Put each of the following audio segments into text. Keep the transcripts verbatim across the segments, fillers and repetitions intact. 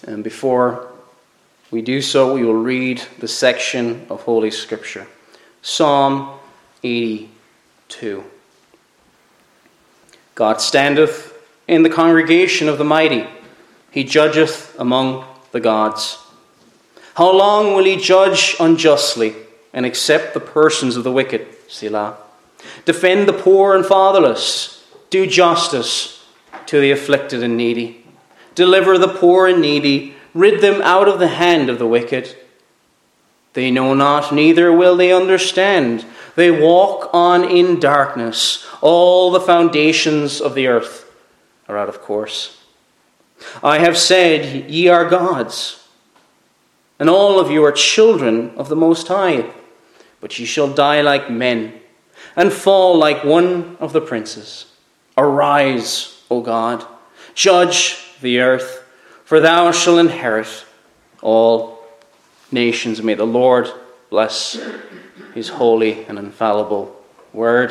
And before we do so, we will read the section of Holy Scripture. Psalm eighty-two. God standeth in the congregation of the mighty. He judgeth among the gods. How long will he judge unjustly and accept the persons of the wicked? Selah. Defend the poor and fatherless. Do justice to the afflicted and needy. Deliver the poor and needy. Rid them out of the hand of the wicked. They know not, neither will they understand. They walk on in darkness. All the foundations of the earth are out of course. I have said, ye are gods, and all of you are children of the Most High. But ye shall die like men, and fall like one of the princes. Arise, O God, judge the earth, for thou shalt inherit all nations. May the Lord bless his holy and infallible word.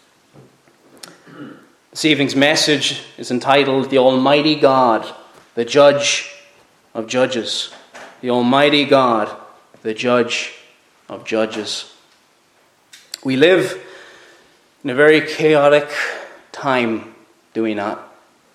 This evening's message is entitled, The Almighty God, the Judge of Judges. The Almighty God, the Judge of Judges. We live in a very chaotic time, do we not?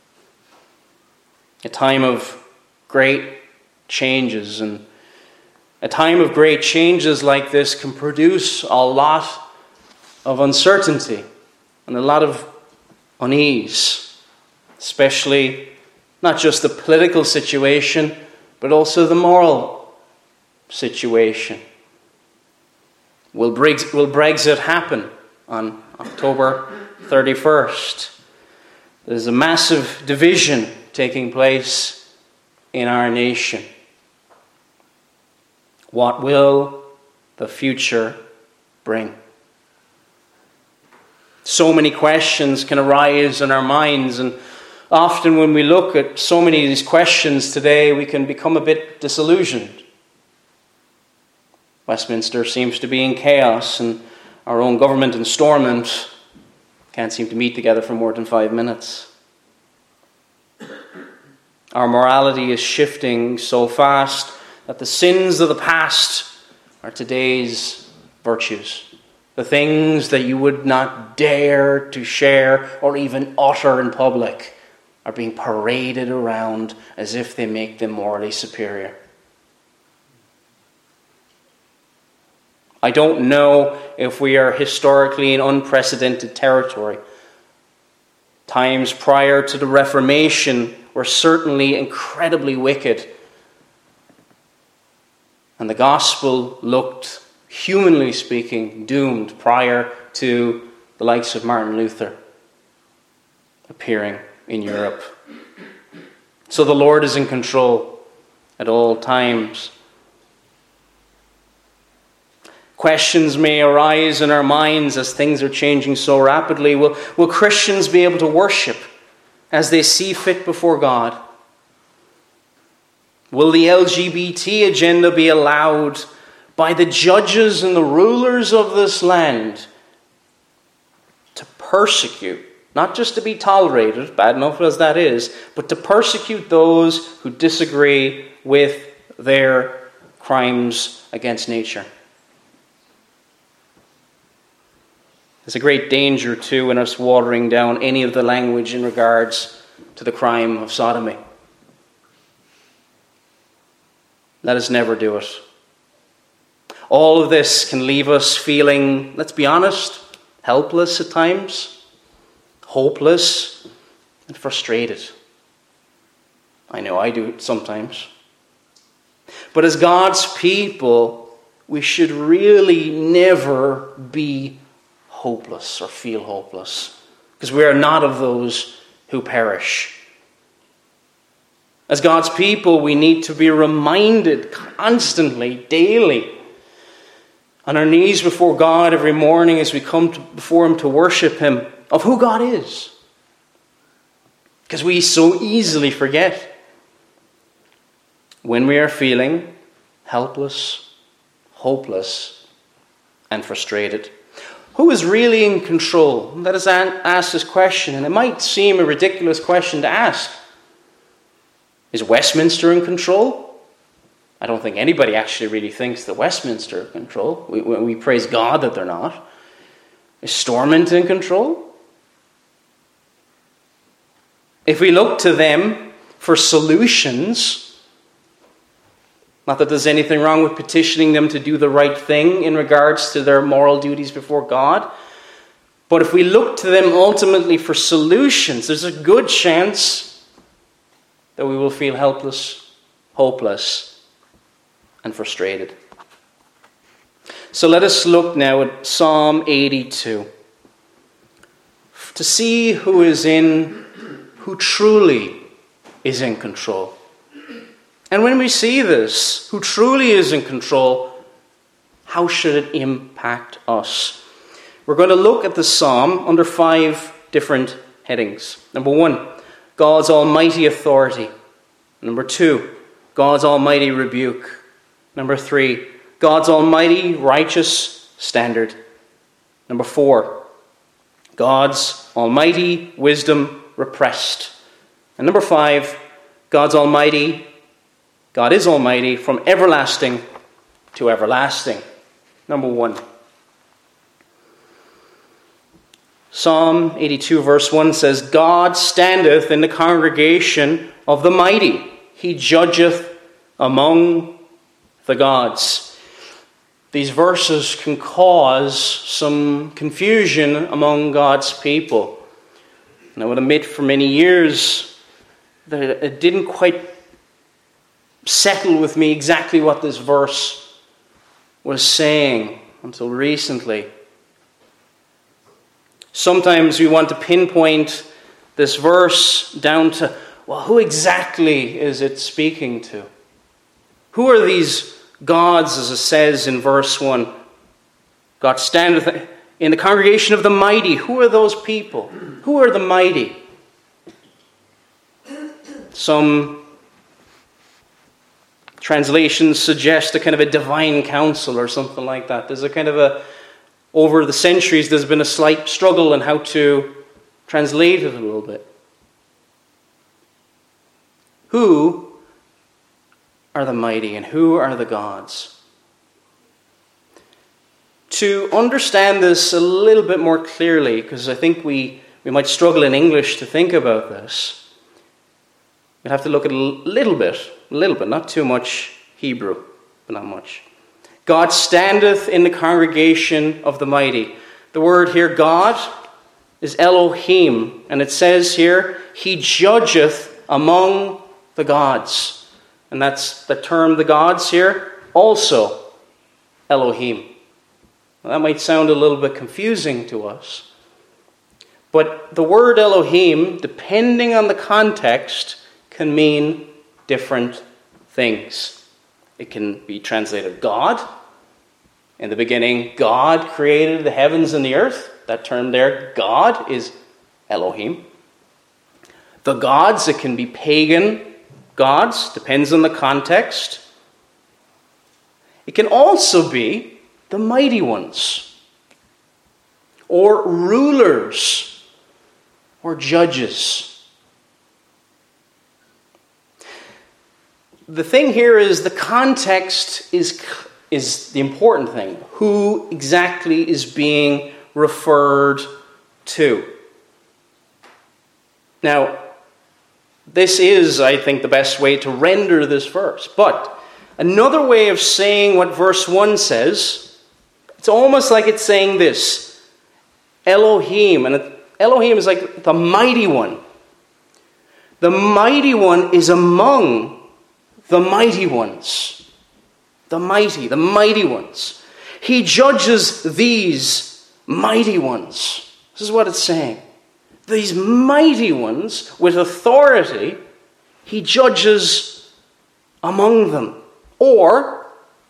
A time of great changes, and a time of great changes like this can produce a lot of uncertainty and a lot of unease, especially not just the political situation, but also the moral situation. Will Brexit happen on October thirty-first? There's a massive division taking place in our nation. What will the future bring? So many questions can arise in our minds, and often when we look at so many of these questions today, we can become a bit disillusioned. Westminster seems to be in chaos, and our own government in Stormont can't seem to meet together for more than five minutes. Our morality is shifting so fast that the sins of the past are today's virtues. The things that you would not dare to share or even utter in public are being paraded around as if they make them morally superior. I don't know if we are historically in unprecedented territory. Times prior to the Reformation were certainly incredibly wicked. And the gospel looked, humanly speaking, doomed prior to the likes of Martin Luther appearing in Europe. So the Lord is in control at all times. Questions may arise in our minds as things are changing so rapidly. Will, will Christians be able to worship as they see fit before God? Will the L G B T agenda be allowed by the judges and the rulers of this land to persecute, not just to be tolerated, bad enough as that is, but to persecute those who disagree with their crimes against nature? There's a great danger, too, in us watering down any of the language in regards to the crime of sodomy. Let us never do it. All of this can leave us feeling, let's be honest, helpless at times, hopeless, and frustrated. I know I do it sometimes. But as God's people, we should really never be hopeless or feel hopeless, because we are not of those who perish. As God's people, we need to be reminded constantly, daily, on our knees before God every morning as we come to, before Him to worship Him, of who God is. Because we so easily forget when we are feeling helpless, hopeless, and frustrated. Who is really in control? Let us ask this question, and it might seem a ridiculous question to ask. Is Westminster in control? I don't think anybody actually really thinks that Westminster is in control. We, we praise God that they're not. Is Stormont in control? If we look to them for solutions, not that there's anything wrong with petitioning them to do the right thing in regards to their moral duties before God, but if we look to them ultimately for solutions, there's a good chance that we will feel helpless, hopeless, and frustrated. So let us look now at Psalm eighty-two to see who is in, who truly is in control. And when we see this, who truly is in control, how should it impact us? We're going to look at the psalm under five different headings. Number one, God's almighty authority. Number two, God's almighty rebuke. Number three, God's almighty righteous standard. Number four, God's almighty wisdom repressed. And number five, God's almighty, God is almighty from everlasting to everlasting. Number one. Psalm eighty-two verse one says, God standeth in the congregation of the mighty. He judgeth among the gods. These verses can cause some confusion among God's people. And I would admit for many years that it didn't quite settle with me exactly what this verse was saying until recently. Sometimes we want to pinpoint this verse down to, well, who exactly is it speaking to? Who are these gods, as it says in verse one? God standeth in the congregation of the mighty. Who are those people? Who are the mighty? Some translations suggest a kind of a divine council or something like that. There's a kind of a, over the centuries, there's been a slight struggle in how to translate it a little bit. Who are the mighty and who are the gods? To understand this a little bit more clearly, because I think we, we might struggle in English to think about this, we'd have to look at a little bit, a little bit, not too much Hebrew, but not much. God standeth in the congregation of the mighty. The word here, God, is Elohim, and it says here, He judgeth among the gods. And that's the term, the gods here, also Elohim. Now, that might sound a little bit confusing to us. But the word Elohim, depending on the context, can mean different things. It can be translated God. In the beginning, God created the heavens and the earth. That term there, God, is Elohim. The gods, it can be pagan gods, depends on the context. It can also be the mighty ones, or rulers, or judges. The thing here is the context is, is the important thing. Who exactly is being referred to? Now, this is, I think, the best way to render this verse. But another way of saying what verse one says, it's almost like it's saying this. Elohim, and Elohim is like the mighty one. The mighty one is among the mighty ones. The mighty, the mighty ones. He judges these mighty ones. This is what it's saying. These mighty ones with authority, He judges among them. Or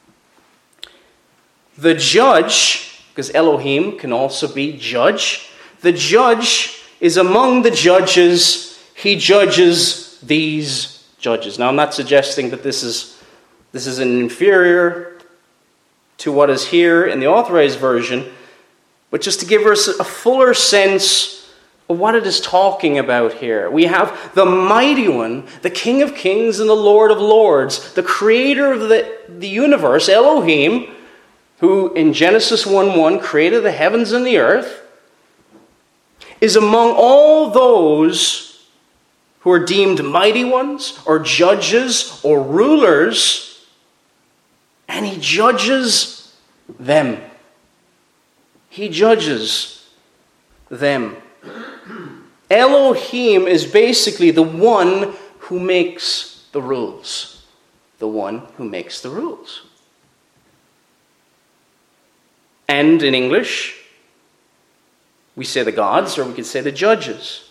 the judge, because Elohim can also be judge. The judge is among the judges. He judges these judges. Now, I'm not suggesting that this is this is an inferior to what is here in the Authorized Version, but just to give us a fuller sense what it is talking about here. We have the mighty one, the King of kings and the Lord of lords, the creator of the, the universe, Elohim, who in Genesis one one created the heavens and the earth, is among all those who are deemed mighty ones or judges or rulers, and he judges them. He judges them. Elohim is basically the one who makes the rules. The one who makes the rules. And in English, we say the gods, or we could say the judges.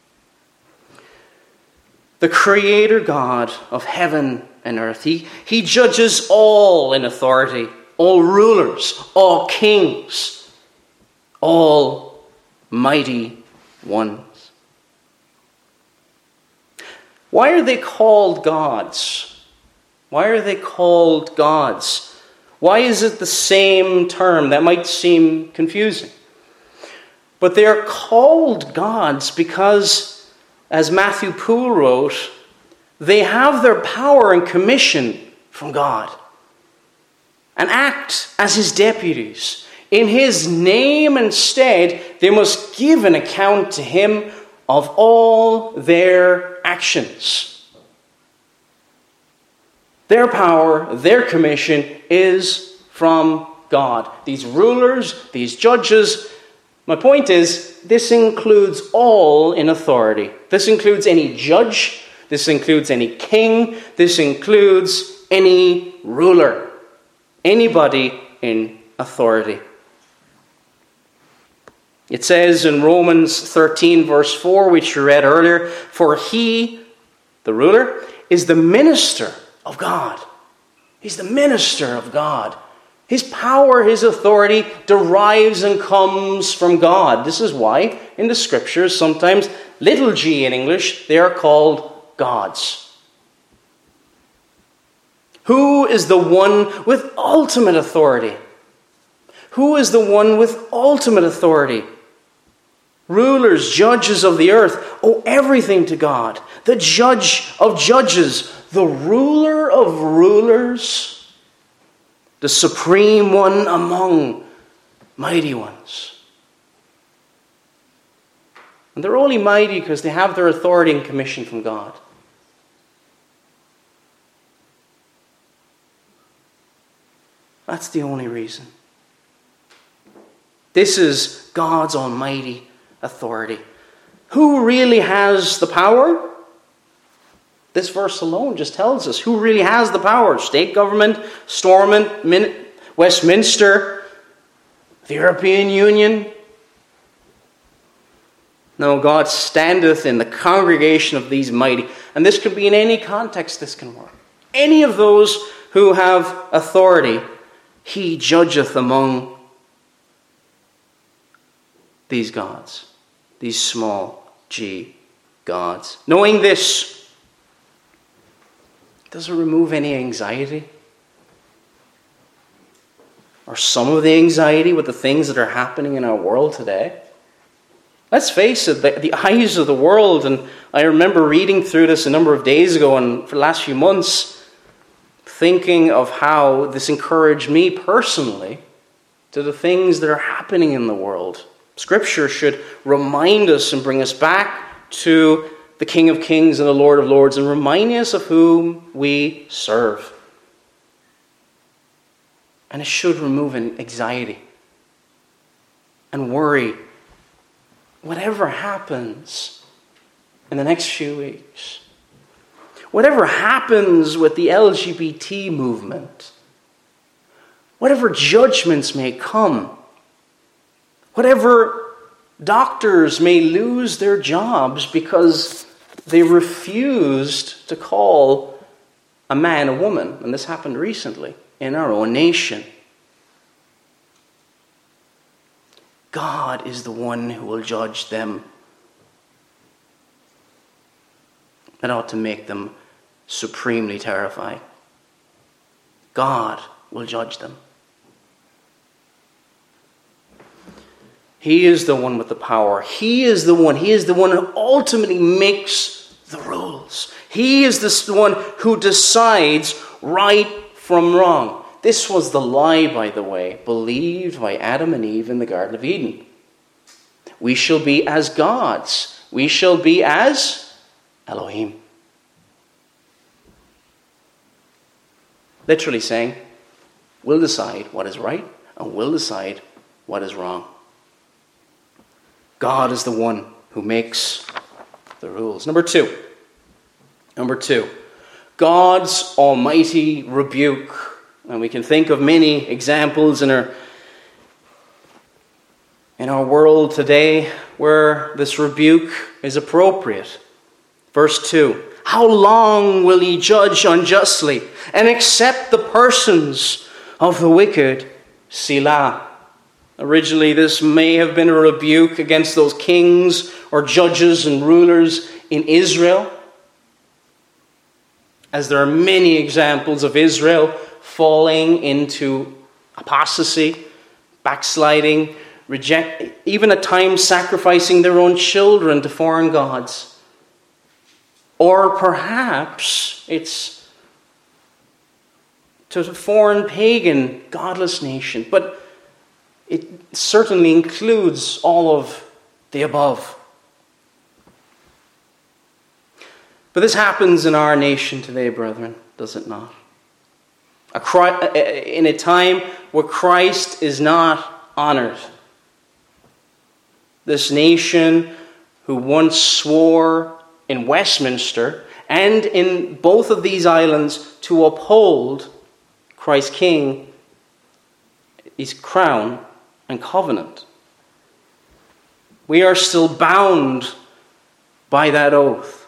The Creator God of heaven and earth. He, he judges all in authority, all rulers, all kings, all mighty ones. Why are they called gods? Why are they called gods? Why is it the same term? That might seem confusing. But they are called gods because, as Matthew Poole wrote, they have their power and commission from God and act as his deputies. In his name and stead, they must give an account to him of all their actions. Their power, their commission is from God. These rulers, these judges, my point is, this includes all in authority. This includes any judge, this includes any king, this includes any ruler, anybody in authority. It says in Romans thirteen, verse four, which we read earlier, for he, the ruler, is the minister of God. He's the minister of God. His power, his authority derives and comes from God. This is why in the scriptures, sometimes little g in English, they are called gods. Who is the one with ultimate authority? Who is the one with ultimate authority? Rulers, judges of the earth, owe everything to God. The judge of judges, the ruler of rulers, the supreme one among mighty ones. And they're only mighty because they have their authority and commission from God. That's the only reason. This is God's almighty authority. Who really has the power? This verse alone just tells us who really has the power. State government, Stormont, Min- Westminster, the European Union. No, God standeth in the congregation of these mighty. And this could be in any context this can work. Any of those who have authority, he judgeth among these gods. These small g gods. Knowing this, does it remove any anxiety? Or some of the anxiety with the things that are happening in our world today? Let's face it, the, the eyes of the world, and I remember reading through this a number of days ago and for the last few months, thinking of how this encouraged me personally to the things that are happening in the world. Scripture should remind us and bring us back to the King of Kings and the Lord of Lords and remind us of whom we serve. And it should remove anxiety and worry. Whatever happens in the next few weeks, whatever happens with the L G B T movement, whatever judgments may come, whatever doctors may lose their jobs because they refused to call a man a woman, and this happened recently in our own nation. God is the one who will judge them. That ought to make them supremely terrified. God will judge them. He is the one with the power. He is the one. He is the one who ultimately makes the rules. He is the one who decides right from wrong. This was the lie, by the way, believed by Adam and Eve in the Garden of Eden. We shall be as gods. We shall be as Elohim. Literally saying, we'll decide what is right and we'll decide what is wrong. God is the one who makes the rules. Number two. Number two. God's almighty rebuke. And we can think of many examples in our, in our world today where this rebuke is appropriate. Verse two. How long will ye judge unjustly and accept the persons of the wicked? Selah. Originally, this may have been a rebuke against those kings or judges and rulers in Israel, as there are many examples of Israel falling into apostasy, backsliding, reject, even at times sacrificing their own children to foreign gods. Or perhaps it's to a foreign pagan, godless nation. But it certainly includes all of the above. But this happens in our nation today, brethren, does it not? A, in a time where Christ is not honored. This nation who once swore in Westminster and in both of these islands to uphold Christ King, his crown and covenant. We are still bound by that oath.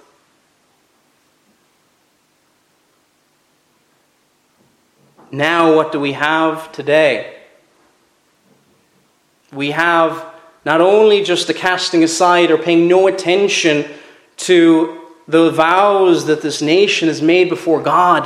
Now what do we have today? We have not only just the casting aside or paying no attention to the vows that this nation has made before God,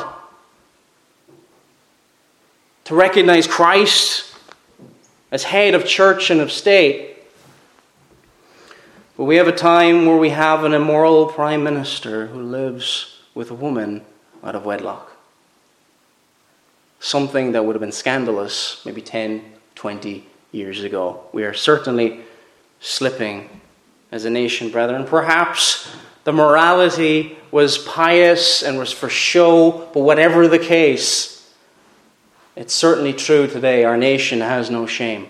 to recognize Christ as head of church and of state, but we have a time where we have an immoral prime minister who lives with a woman out of wedlock. Something that would have been scandalous maybe ten, twenty years ago. We are certainly slipping as a nation, brethren. Perhaps the morality was pious and was for show, but whatever the case, it's certainly true today. Our nation has no shame.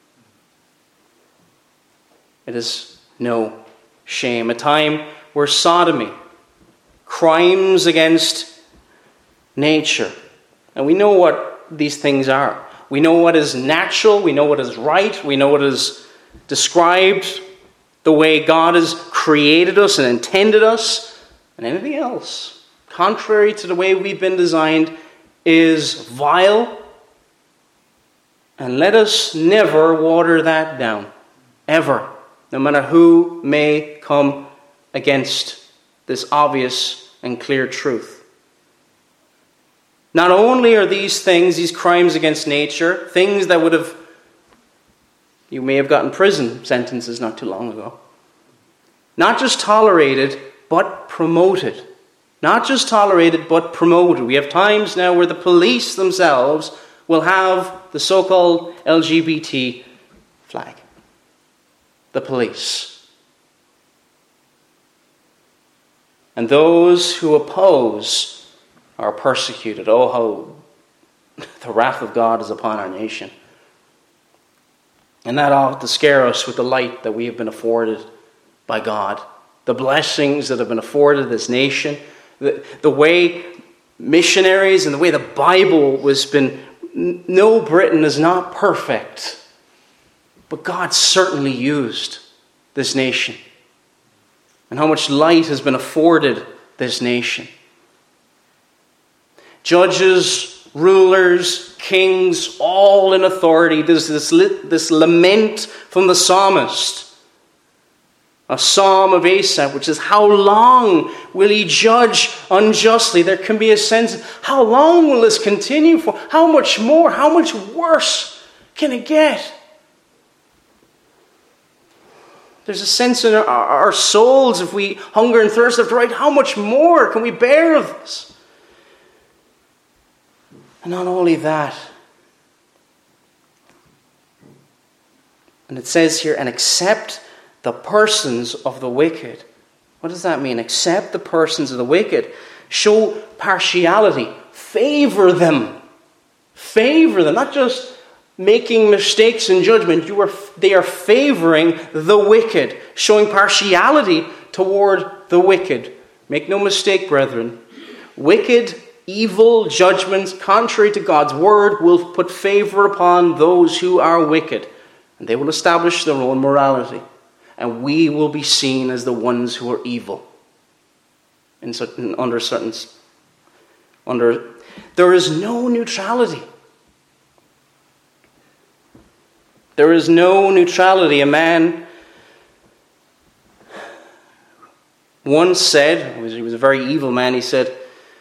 It is no shame. A time where sodomy, crimes against nature, and we know what these things are. We know what is natural, we know what is right, we know what is described the way God has created us and intended us, and anything else, contrary to the way we've been designed, is vile. And let us never water that down, ever, no matter who may come against this obvious and clear truth. Not only are these things, these crimes against nature, things that would have, you may have gotten prison sentences not too long ago, not just tolerated, but promoted. Not just tolerated, but promoted. We have times now where the police themselves will have the so-called L G B T flag. The police. And those who oppose are persecuted. Oh, how the wrath of God is upon our nation. And that ought to scare us with the light that we have been afforded by God. The blessings that have been afforded this nation. The, the way missionaries and the way the Bible has been. No, Britain is not perfect. But God certainly used this nation. And how much light has been afforded this nation. Judges, rulers, kings, all in authority. There's this, this lament from the psalmist. A psalm of Asaph, which is, how long will he judge unjustly? There can be a sense, how long will this continue for? How much more? How much worse can it get? There's a sense in our, our souls, if we hunger and thirst after right, how much more can we bear of this? And not only that, and it says here, and accept the persons of the wicked. What does that mean? Accept the persons of the wicked. Show partiality. Favor them. Favor them. Not just making mistakes in judgment. You are, they are favoring the wicked. Showing partiality toward the wicked. Make no mistake, brethren. Wicked, evil judgments, contrary to God's word, will put favor upon those who are wicked. And they will establish their own morality. And we will be seen as the ones who are evil. In certain, under certain, under, there is no neutrality. There is no neutrality. A man once said, he was a very evil man, he said,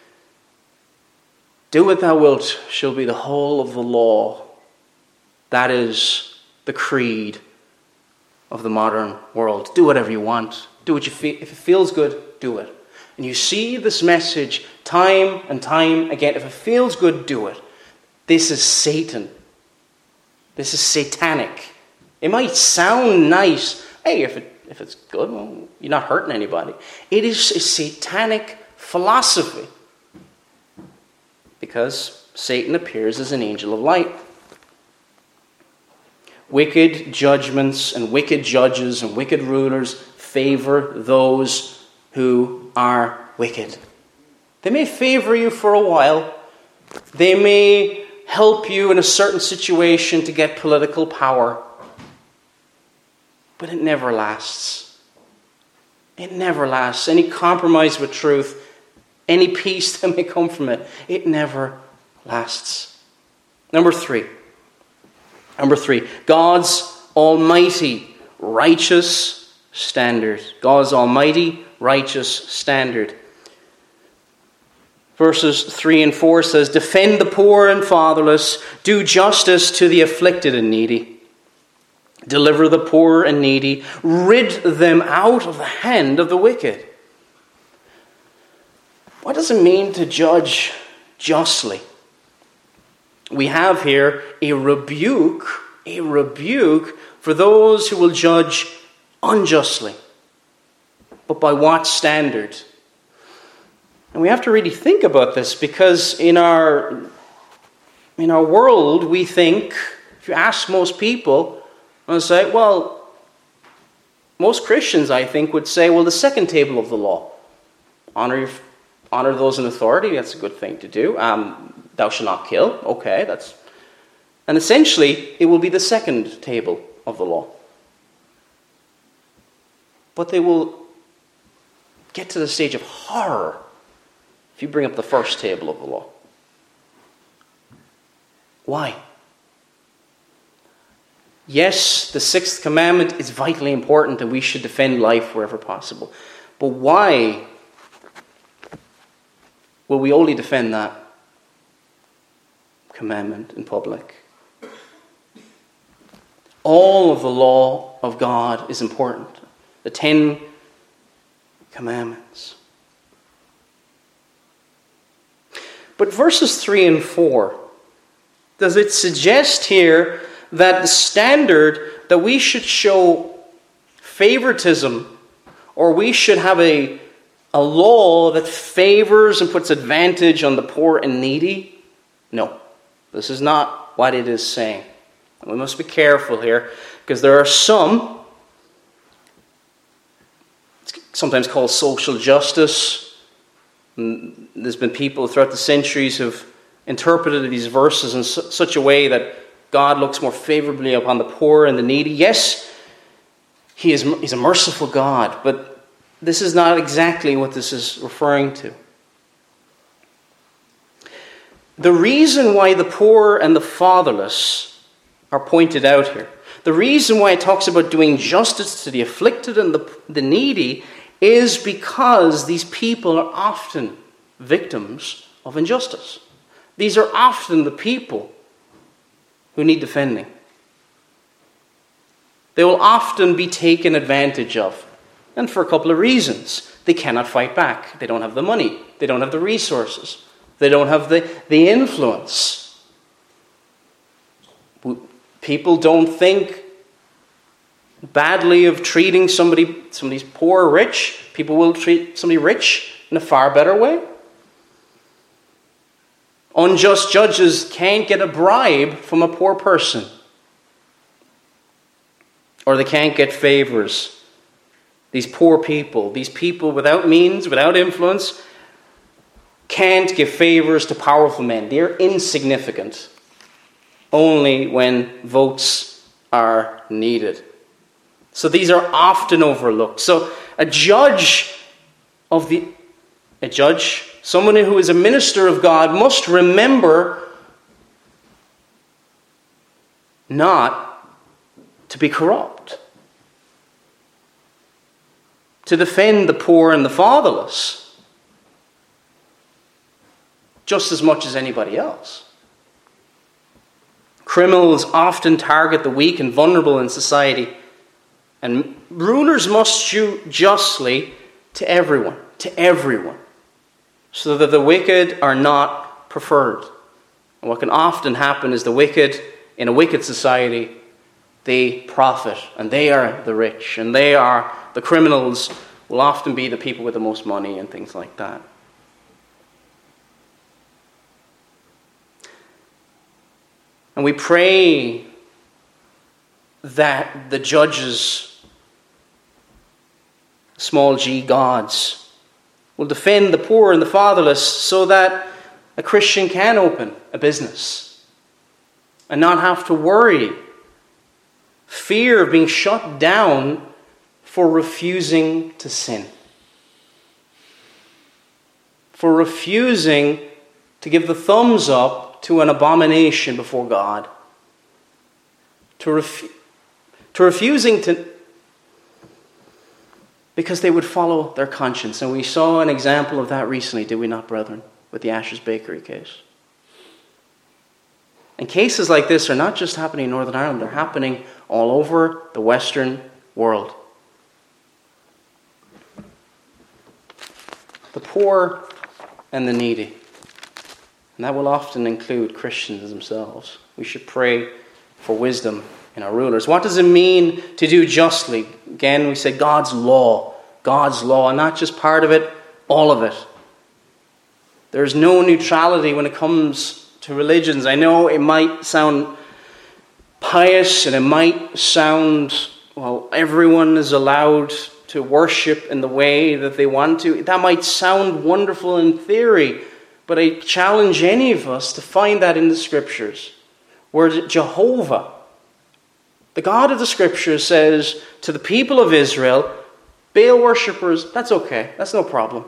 "Do what thou wilt shall be the whole of the law." That is the creed of the modern world. Do whatever you want. Do what you feel. If it feels good, do it. And you see this message time and time again. If it feels good, do it. This is Satan. This is satanic. It might sound nice. Hey, if it if it's good, well, you're not hurting anybody. It is a satanic philosophy. Because Satan appears as an angel of light. Wicked judgments and wicked judges and wicked rulers favor those who are wicked. They may favor you for a while. They may help you in a certain situation to get political power. But it never lasts. It never lasts. Any compromise with truth, any peace that may come from it, it never lasts. Number three. Number three, God's almighty, righteous standard. God's almighty, righteous standard. Verses three and four says, "Defend the poor and fatherless, do justice to the afflicted and needy. Deliver the poor and needy, rid them out of the hand of the wicked." What does it mean to judge justly? We have here a rebuke, a rebuke for those who will judge unjustly. But by what standard? And we have to really think about this, because in our, in our world we think, if you ask most people, they'll say, well, most Christians, I think, would say, well, the second table of the law. Honor your, honor those in authority, that's a good thing to do. Um, thou shalt not kill, okay, that's... And essentially, it will be the second table of the law. But they will get to the stage of horror if you bring up the first table of the law. Why? Yes, the sixth commandment is vitally important and we should defend life wherever possible. But why will we only defend that commandment in public? All of the law of God is important. The Ten Commandments. But verses three and four, does it suggest here that the standard that we should show favoritism, or we should have a, a law that favors and puts advantage on the poor and needy? No, this is not what it is saying. We must be careful here, because there are some, it's sometimes called social justice. And there's been people throughout the centuries who've interpreted these verses in su- such a way that God looks more favorably upon the poor and the needy. Yes, he is, he's a merciful God, but this is not exactly what this is referring to. The reason why the poor and the fatherless are pointed out here, the reason why it talks about doing justice to the afflicted and the, the needy, is because these people are often victims of injustice. These are often the people who need defending. They will often be taken advantage of, and for a couple of reasons. They cannot fight back. They don't have the money. They don't have the resources. They don't have the, the influence. People don't think badly of treating somebody, somebody's poor or rich. People will treat somebody rich in a far better way. Unjust judges can't get a bribe from a poor person. Or they can't get favors. These poor people, these people without means, without influence, can't give favors to powerful men. They're insignificant. Only when votes are needed. So these are often overlooked. So a judge of the a judge, someone who is a minister of God, must remember not to be corrupt. To defend the poor and the fatherless just as much as anybody else. Criminals often target the weak and vulnerable in society, and rulers must do justly to everyone, to everyone, so that the wicked are not preferred. And what can often happen is the wicked, in a wicked society, they profit, and they are the rich, and they are the criminals will often be the people with the most money and things like that. And we pray that the judges, small g gods, will defend the poor and the fatherless so that a Christian can open a business and not have to worry, fear of being shut down for refusing to sin, for refusing to give the thumbs up to an abomination before God, to, ref- to refusing to, because they would follow their conscience. And we saw an example of that recently, did we not, brethren, with the Ashes Bakery case. And cases like this are not just happening in Northern Ireland, they're happening all over the Western world. The poor and the needy. And that will often include Christians themselves. We should pray for wisdom in our rulers. What does it mean to do justly? Again, we say God's law. God's law, and not just part of it, all of it. There's no neutrality when it comes to religions. I know it might sound pious and it might sound, well, everyone is allowed to worship in the way that they want to. That might sound wonderful in theory, but I challenge any of us to find that in the Scriptures, where Jehovah, the God of the Scriptures, says to the people of Israel, Baal worshippers, that's okay, that's no problem.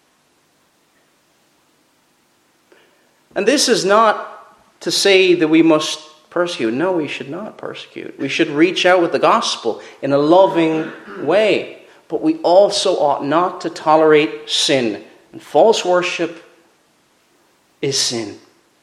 And this is not to say that we must persecute. No, we should not persecute. We should reach out with the gospel in a loving way. But we also ought not to tolerate sin. And false worship is sin.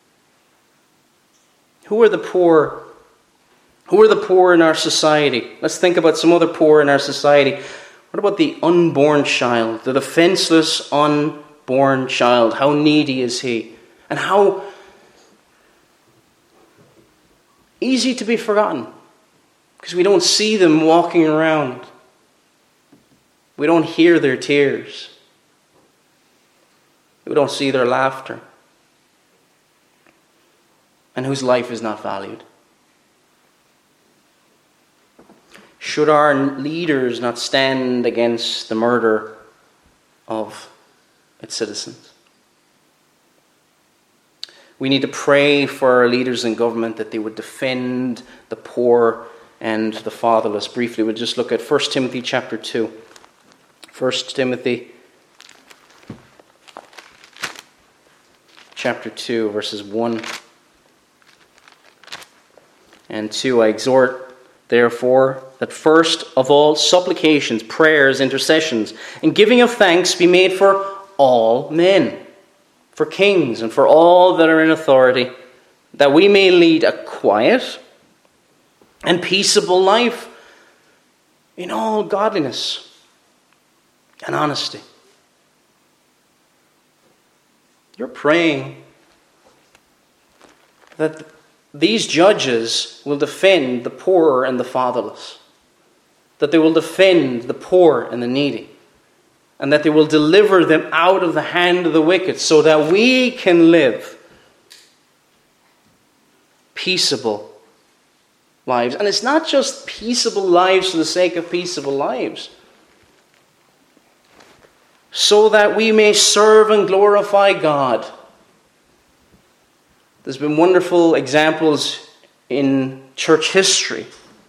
Who are the poor? Who are the poor in our society? Let's think about some other poor in our society. What about the unborn child? The defenseless unborn child. How needy is he? And how easy to be forgotten. Because we don't see them walking around. We don't hear their tears. We don't see their laughter. And whose life is not valued. Should our leaders not stand against the murder of its citizens? We need to pray for our leaders in government that they would defend the poor and the fatherless. Briefly, we'll just look at First Timothy chapter two. First Timothy chapter two, verses one and two. I exhort, therefore, that first of all supplications, prayers, intercessions, and giving of thanks be made for all men, for kings, and for all that are in authority, that we may lead a quiet and peaceable life in all godliness and honesty. You're praying that these judges will defend the poor and the fatherless, that they will defend the poor and the needy, and that they will deliver them out of the hand of the wicked, so that we can live peaceable lives. And it's not just peaceable lives for the sake of peaceable lives, so that we may serve and glorify God. There's been wonderful examples in church history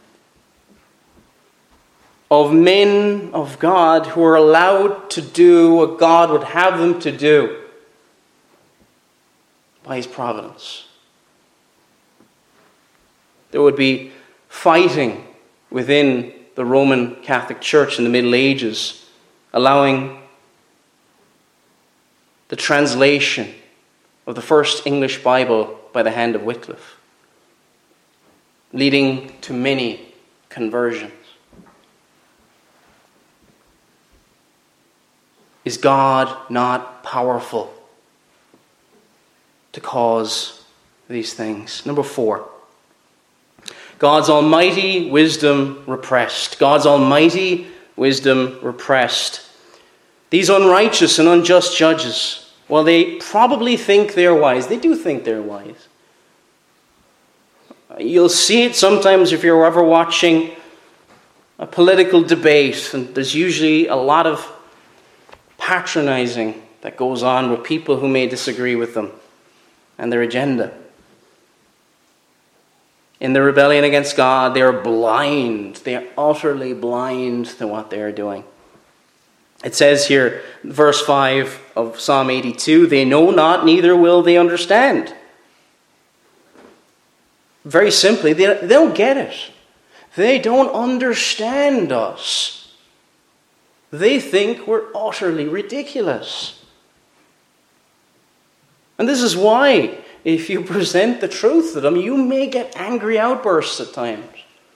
of men of God who are allowed to do what God would have them to do by His providence. There would be fighting within the Roman Catholic Church in the Middle Ages, allowing the translation of the first English Bible by the hand of Wycliffe, leading to many conversions. Is God not powerful to cause these things? Number four, God's almighty wisdom repressed. God's almighty wisdom repressed. These unrighteous and unjust judges, while they probably think they're wise, they do think they're wise. You'll see it sometimes if you're ever watching a political debate, and there's usually a lot of patronizing that goes on with people who may disagree with them and their agenda. In their rebellion against God, they are blind. They are utterly blind to what they are doing. It says here, verse five of Psalm eighty-two, they know not, neither will they understand. Very simply, they, they don't get it. They don't understand us. They think we're utterly ridiculous. And this is why, if you present the truth to them, you may get angry outbursts at times.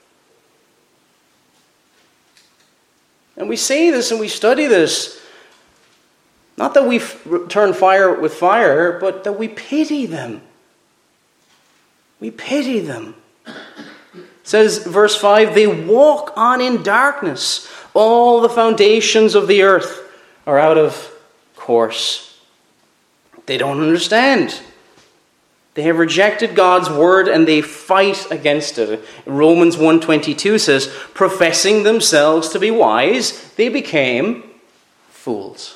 And we say this and we study this, not that we return fire with fire, but that we pity them. We pity them. It says, verse five, they walk on in darkness. All the foundations of the earth are out of course. They don't understand. They have rejected God's word and they fight against it. Romans one twenty-two says, professing themselves to be wise, they became fools.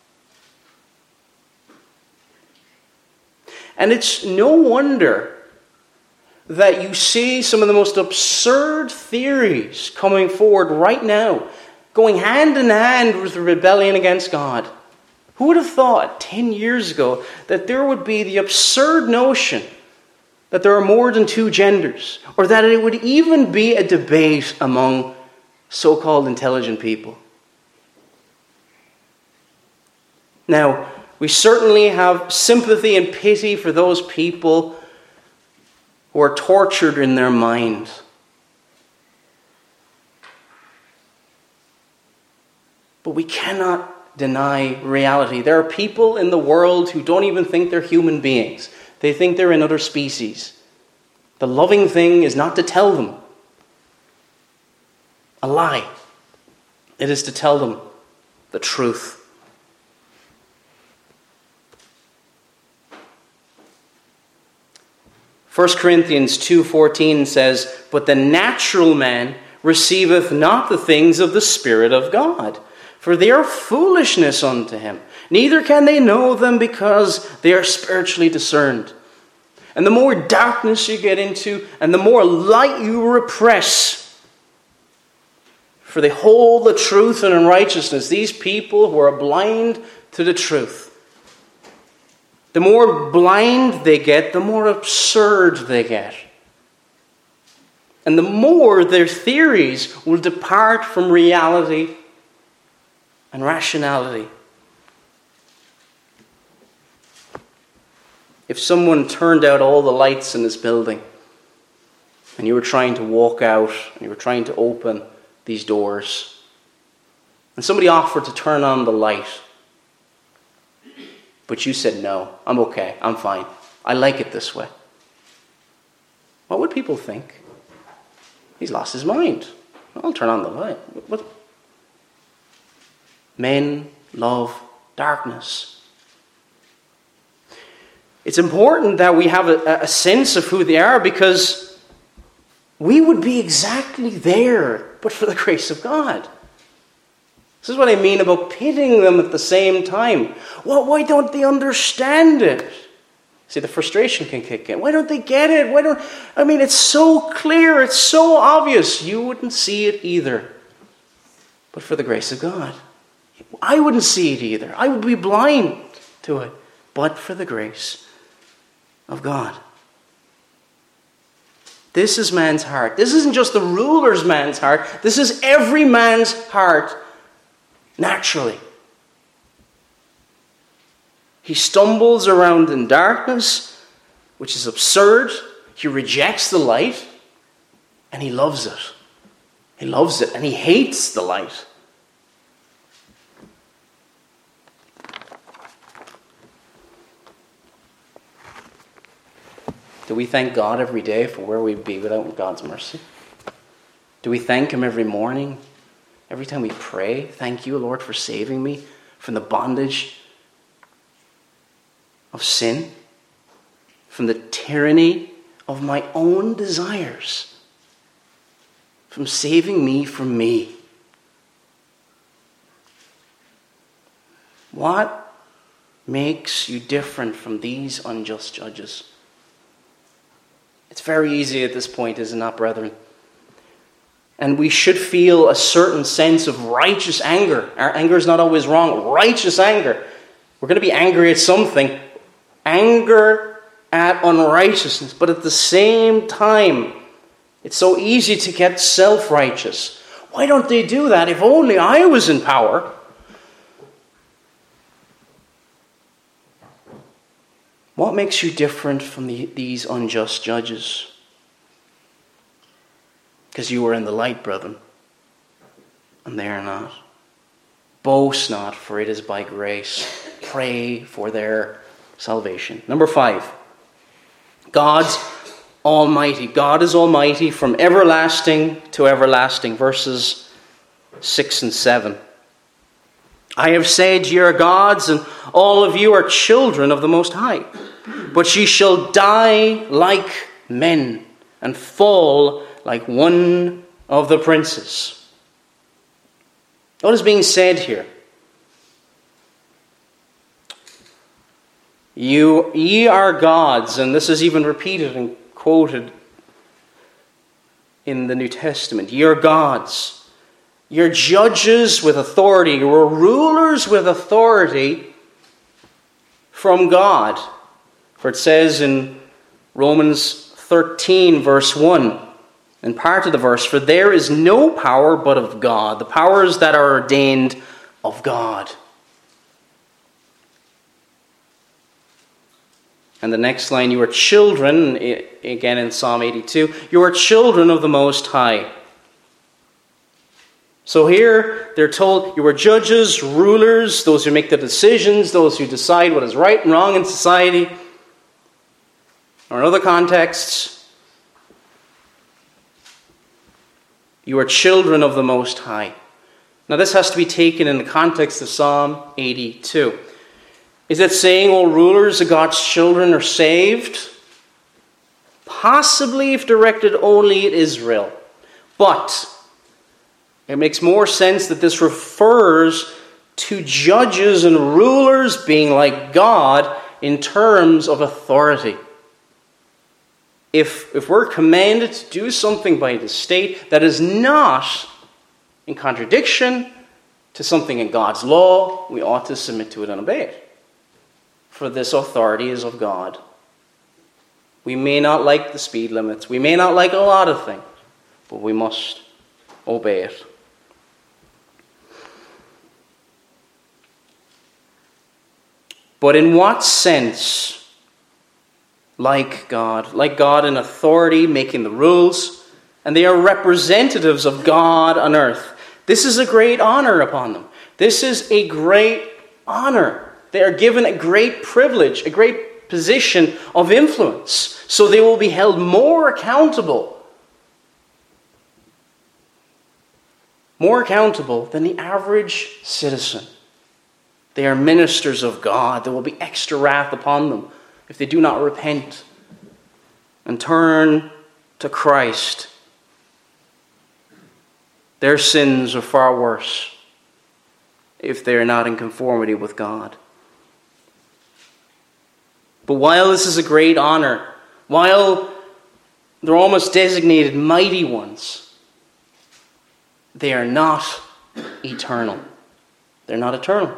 And it's no wonder that you see some of the most absurd theories coming forward right now, going hand in hand with the rebellion against God. Who would have thought ten years ago that there would be the absurd notion that there are more than two genders, or that it would even be a debate among so-called intelligent people? Now, we certainly have sympathy and pity for those people who are tortured in their minds. But we cannot deny reality. There are people in the world who don't even think they're human beings. They think they're another species. The loving thing is not to tell them a lie. It is to tell them the truth. First Corinthians two fourteen says, but the natural man receiveth not the things of the Spirit of God, for they are foolishness unto him. Neither can they know them because they are spiritually discerned. And the more darkness you get into, and the more light you repress, for they hold the truth and unrighteousness. These people who are blind to the truth. The more blind they get, the more absurd they get. And the more their theories will depart from reality and rationality. If someone turned out all the lights in this building and you were trying to walk out and you were trying to open these doors, and somebody offered to turn on the light, but you said, no, I'm okay, I'm fine, I like it this way, what would people think? He's lost his mind. I'll turn on the light. What? Men love darkness. It's important that we have a, a sense of who they are, because we would be exactly there but for the grace of God. This is what I mean about pitting them at the same time. Well, why don't they understand it? See, the frustration can kick in. Why don't they get it? Why don't I mean, it's so clear, it's so obvious. You wouldn't see it either, but for the grace of God. I wouldn't see it either. I would be blind to it, but for the grace of God. This is man's heart. This isn't just the ruler's man's heart. This is every man's heart naturally. He stumbles around in darkness, which is absurd. He rejects the light, and he loves it. He loves it, and he hates the light. Do we thank God every day for where we'd be without God's mercy? Do we thank Him every morning? Every time we pray, thank you, Lord, for saving me from the bondage of sin, from the tyranny of my own desires, from saving me from me. What makes you different from these unjust judges? It's very easy at this point, is it not, brethren? And we should feel a certain sense of righteous anger. Our anger is not always wrong. Righteous anger. We're going to be angry at something. Anger at unrighteousness. But at the same time, it's so easy to get self-righteous. Why don't they do that? If only I was in power. What makes you different from the, these unjust judges? Because you are in the light, brethren, and they are not. Boast not, for it is by grace. Pray for their salvation. Number five, God's almighty. God is almighty from everlasting to everlasting. Verses six and seven. I have said ye are gods, and all of you are children of the Most High. But ye shall die like men, and fall like one of the princes. What is being said here? You, ye are gods, and this is even repeated and quoted in the New Testament. Ye are gods. You're judges with authority. You're rulers with authority from God. For it says in Romans thirteen, verse one, and part of the verse, for there is no power but of God. The powers that are ordained of God. And the next line, you are children, again in Psalm eighty-two, you are children of the Most High. So here they're told you are judges, rulers, those who make the decisions, those who decide what is right and wrong in society. Or in other contexts, you are children of the Most High. Now this has to be taken in the context of Psalm eighty-two. Is it saying all rulers of God's children are saved? Possibly if directed only at Israel. But it makes more sense that this refers to judges and rulers being like God in terms of authority. If, if we're commanded to do something by the state that is not in contradiction to something in God's law, we ought to submit to it and obey it. For this authority is of God. We may not like the speed limits. We may not like a lot of things, but we must obey it. But in what sense, like God, like God in authority, making the rules, and they are representatives of God on earth. This is a great honor upon them. This is a great honor. They are given a great privilege, a great position of influence. So they will be held more accountable, more accountable than the average citizen. They are ministers of God. There will be extra wrath upon them if they do not repent and turn to Christ. Their sins are far worse if they are not in conformity with God. But while this is a great honor, while they're almost designated mighty ones, they are not eternal. They're not eternal.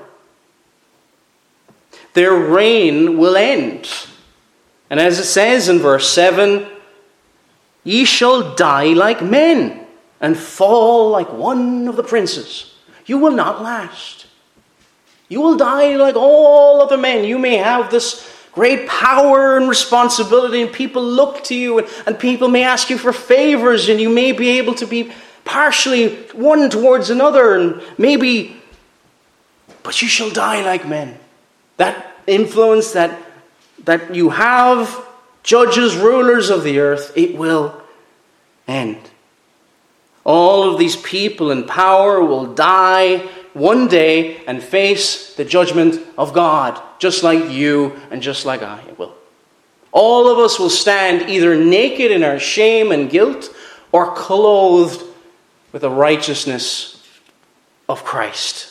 Their reign will end. And as it says in verse seven, ye shall die like men and fall like one of the princes. You will not last. You will die like all other men. You may have this great power and responsibility, and people look to you, and, and people may ask you for favors, and you may be able to be partially one towards another, and maybe, but you shall die like men. That influence that, that you have, judges, rulers of the earth, it will end. All of these people in power will die one day and face the judgment of God, just like you and just like I will. All of us will stand either naked in our shame and guilt or clothed with the righteousness of Christ.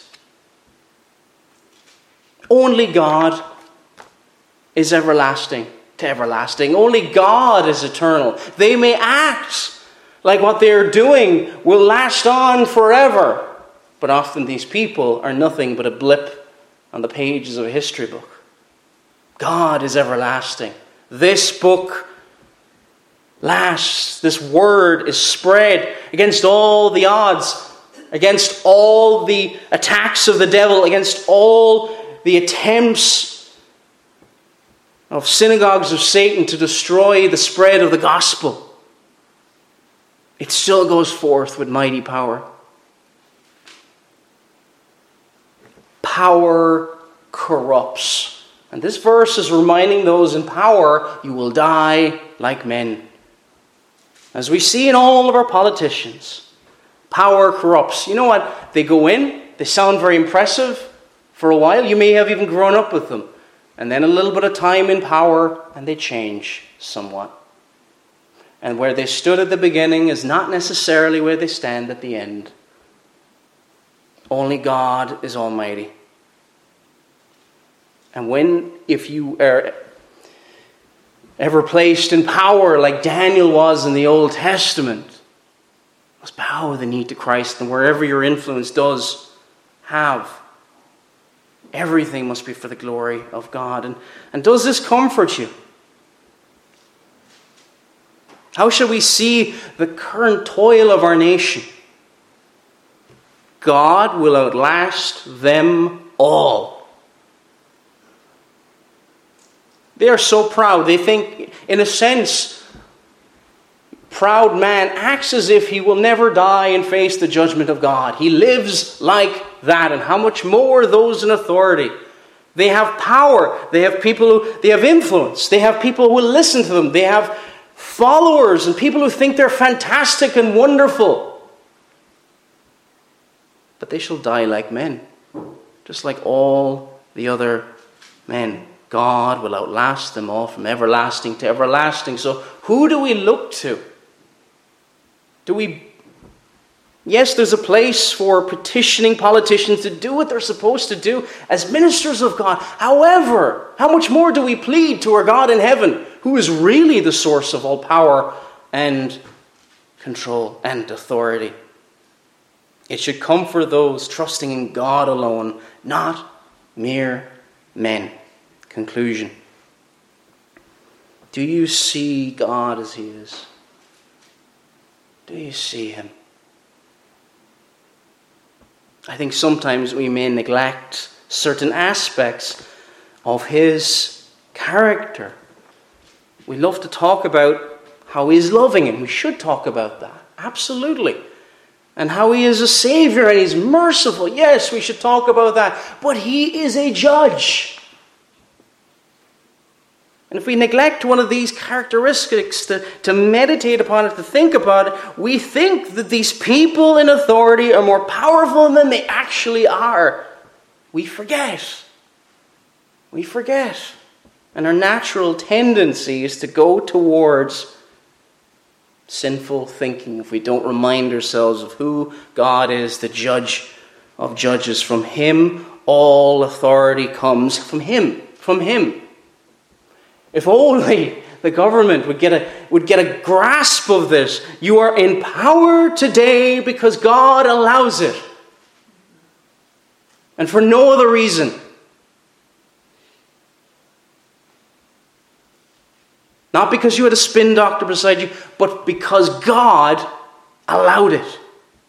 Only God is everlasting to everlasting. Only God is eternal. They may act like what they are doing will last on forever, but often these people are nothing but a blip on the pages of a history book. God is everlasting. This book lasts. This word is spread against all the odds, against all the attacks of the devil, against all the attempts of synagogues of Satan to destroy the spread of the gospel. It still goes forth with mighty power. Power corrupts. And this verse is reminding those in power, you will die like men. As we see in all of our politicians, power corrupts. You know what? They go in, they sound very impressive for a while. You may have even grown up with them. And then a little bit of time in power, and they change somewhat. And where they stood at the beginning is not necessarily where they stand at the end. Only God is almighty. And when, if you are ever placed in power like Daniel was in the Old Testament, you must bow the knee to Christ, and wherever your influence does have, everything must be for the glory of God. And, and does this comfort you? How shall we see the current toil of our nation? God will outlast them all. They are so proud. They think, in a sense, proud man acts as if he will never die and face the judgment of God. He lives like that. And how much more those in authority? They have power. They have people who, they have influence. They have people who will listen to them. They have followers and people who think they're fantastic and wonderful. But they shall die like men, just like all the other men. God will outlast them all from everlasting to everlasting. So who do we look to? Do we... Yes, there's a place for petitioning politicians to do what they're supposed to do as ministers of God. However, how much more do we plead to our God in heaven, who is really the source of all power and control and authority? It should comfort those trusting in God alone, not mere men. Conclusion. Do you see God as He is? Do you see Him? I think sometimes we may neglect certain aspects of His character. We love to talk about how He is loving, and we should talk about that. Absolutely. And how he is a Savior and he's merciful. Yes, we should talk about that. But he is a judge. And if we neglect one of these characteristics to, to meditate upon it, to think about it, we think that these people in authority are more powerful than they actually are. We forget. We forget. And our natural tendency is to go towards sinful thinking if we don't remind ourselves of who God is, the judge of judges. From him, all authority comes from him. From him. If only the government would get a would get a grasp of this. You are in power today because God allows it. And for no other reason. Not because you had a spin doctor beside you, but because God allowed it.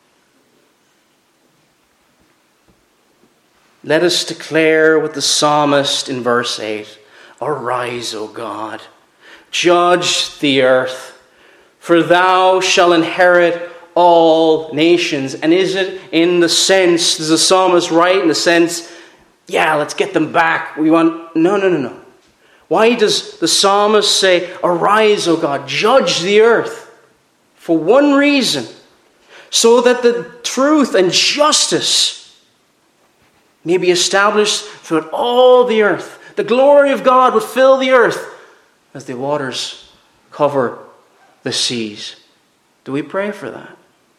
Let us declare with the psalmist in verse eight. Arise, O God, judge the earth, for thou shalt inherit all nations. And is it in the sense, does the psalmist write in the sense, yeah, let's get them back. We want, no, no, no, no. Why does the psalmist say, arise, O God, judge the earth? For one reason, so that the truth and justice may be established throughout all the earth. The glory of God would fill the earth as the waters cover the seas. Do we pray for that?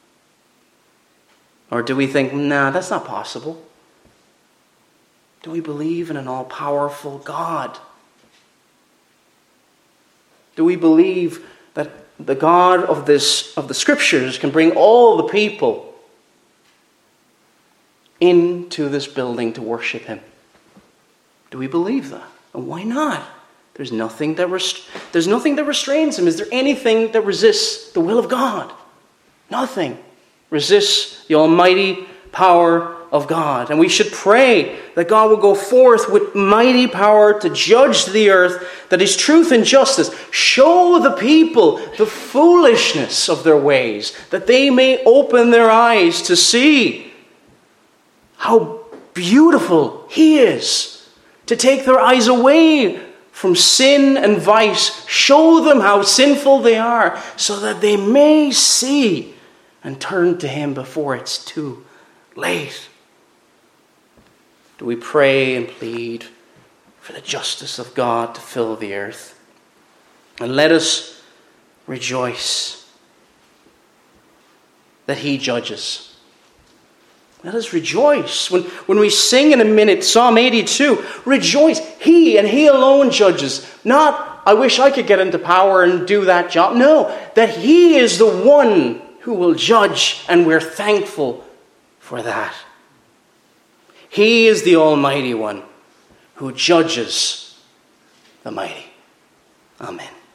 Or do we think, nah, that's not possible? Do we believe in an all-powerful God? Do we believe that the God of this of the Scriptures can bring all the people into this building to worship him? Do we believe that? And why not? There's nothing that rest- there's nothing that restrains him. Is there anything that resists the will of God? Nothing resists the almighty power of God. And we should pray that God will go forth with mighty power to judge the earth, that his truth and justice show the people the foolishness of their ways, that they may open their eyes to see how beautiful he is. To take their eyes away from sin and vice, show them how sinful they are, so that they may see and turn to him before it's too late. Do we pray and plead for the justice of God to fill the earth? And let us rejoice that he judges. Let us rejoice. When, when we sing in a minute, Psalm eighty-two, rejoice. He and he alone judges. Not, I wish I could get into power and do that job. No, that he is the one who will judge, and we're thankful for that. He is the Almighty One who judges the mighty. Amen.